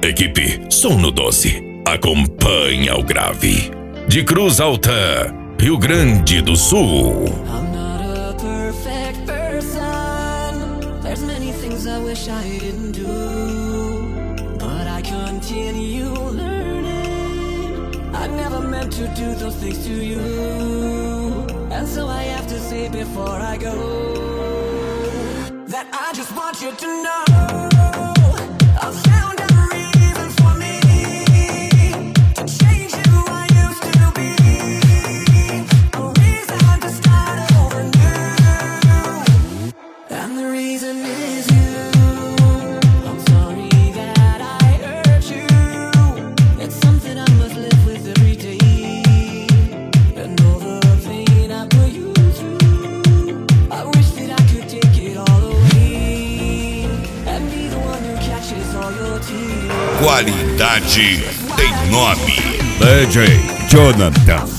Equipe Som no 12 acompanha o grave. De Cruz Alta, Rio Grande do Sul. I'm not a perfect person. There's many things I wish I didn't do, but I continue learning. I never meant to do those things to you, and so I have to say before I go that I just want you to know I've found a reason for me to change who I used to be, a reason to start over new, and the reason is you. I'm sorry that I hurt you. It's something I must live with every day, and all the pain I put you through, I wish that I could take it all away and be the one who catches all your tears. Qualidade tem nome. DJ Jonathan.